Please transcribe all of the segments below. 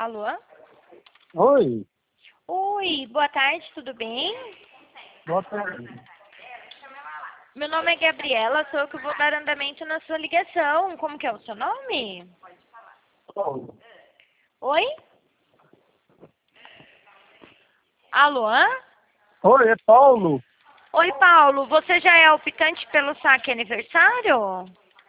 Alô? Oi, Oi, boa tarde, tudo bem? boa tarde. Meu nome é Gabriela, sou eu que vou dar andamento na sua ligação. Como que é o seu nome? Paulo. Oi? Alô? Oi, é Paulo. Oi, Paulo, você já é optante pelo saque aniversário?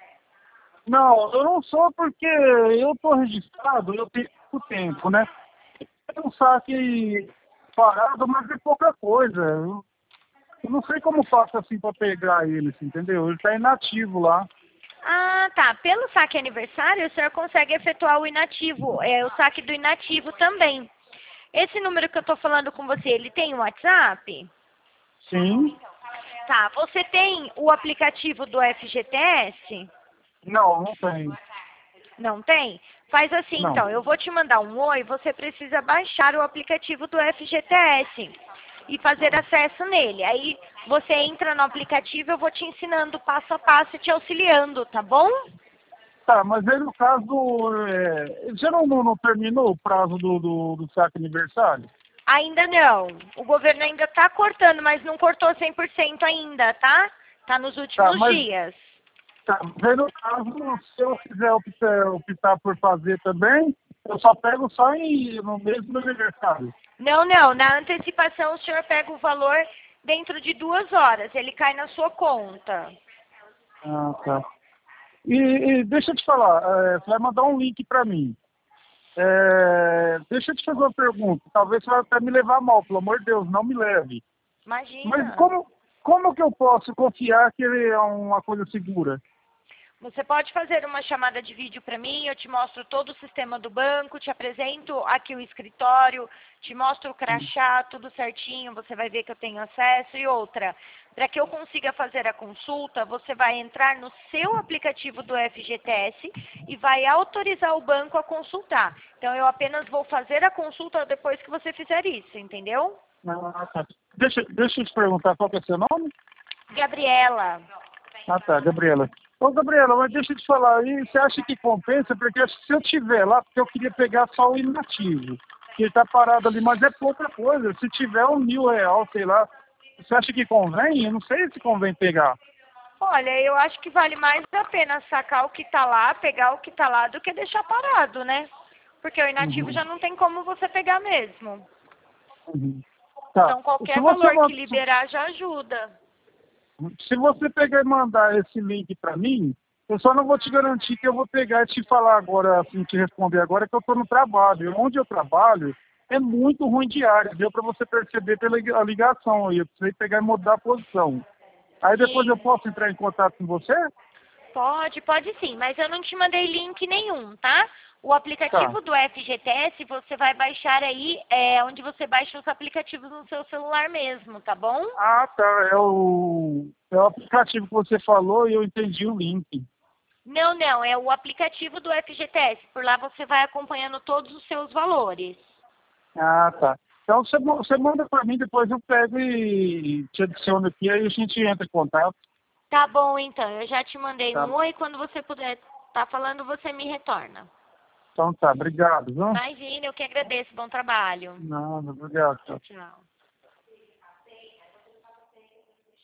Não, eu não sou porque eu estou registrado, eu tenho pouco tempo, né? Tem um saque parado, mas é pouca coisa. Eu não sei como faço assim para pegar ele, assim, entendeu? Ele está inativo lá. Ah, tá. Pelo saque aniversário, o senhor consegue efetuar o inativo, o saque do inativo também. Esse número que eu tô falando com você, ele tem um WhatsApp? Sim? Tá. Você tem o aplicativo do FGTS? Não, não tem. Não tem? Faz assim, Não. então. Eu vou te mandar um oi, você precisa baixar o aplicativo do FGTS e fazer acesso nele. Aí você entra no aplicativo, eu vou te ensinando passo a passo e te auxiliando, tá bom? Tá, mas aí no caso, já não terminou o prazo do saque aniversário? Ainda não. O governo ainda está cortando, mas não cortou 100% ainda, tá? Tá nos Tá, últimos mas dias. tá, mas aí no caso, se eu quiser optar por fazer também, eu só pego só no mês do aniversário. Não, não. Na antecipação, o senhor pega o valor dentro de 2 horas. Ele cai na sua conta. Ah, tá. E deixa eu te falar, você vai mandar um link para mim. Deixa eu te fazer uma pergunta. Talvez você vai até me levar mal, pelo amor de Deus, não me leve. Mas Imagina. como que eu posso confiar que ele é uma coisa segura? Você pode fazer uma chamada de vídeo para mim, eu te mostro todo o sistema do banco, te apresento aqui o escritório, te mostro o crachá, tudo certinho, você vai ver que eu tenho acesso. E outra, para que eu consiga fazer a consulta, você vai entrar no seu aplicativo do FGTS e vai autorizar o banco a consultar. Então, eu apenas vou fazer a consulta depois que você fizer isso, entendeu? Ah, tá. Deixa eu te perguntar qual que é seu nome? Gabriela. Ah, tá, Gabriela. Ô, Gabriela, mas deixa eu te falar, e você acha que compensa? Porque acho que se eu tiver lá, porque eu queria pegar só o inativo, que ele tá parado ali, mas é pouca coisa. Se tiver R$ 1.000, sei lá, você acha que convém? Eu não sei se convém pegar. Olha, eu acho que vale mais a pena sacar o que tá lá, pegar o que tá lá, do que deixar parado, né? Porque o inativo Uhum, já não tem como você pegar mesmo. uhum. Tá. Então, Se qualquer você, valor que liberar já ajuda. se você pegar e mandar esse link para mim, eu só não vou te garantir que eu vou pegar e te falar agora, assim, te responder agora, que eu estou no trabalho. Onde eu trabalho é muito ruim de área, deu para você perceber pela ligação aí. Eu precisei pegar e mudar a posição. Aí depois eu Sim, posso entrar em contato com você? pode sim, mas eu não te mandei link nenhum, tá? O Tá. aplicativo do FGTS você vai baixar aí, onde você baixa os aplicativos no seu celular mesmo, tá bom? Ah, tá. É o aplicativo que você falou e eu entendi o link. Não, não, é o aplicativo do FGTS. Por lá você vai acompanhando todos os seus valores. Ah, tá. Então você manda para mim, depois eu pego e te adiciono aqui, aí a gente entra em contato. Tá bom, então. Eu já te mandei Tá. um oi. Quando você puder estar falando, você me retorna. Então tá, obrigado, viu? Imagina, eu que agradeço. Bom trabalho. Nada, obrigado. Tchau, tchau.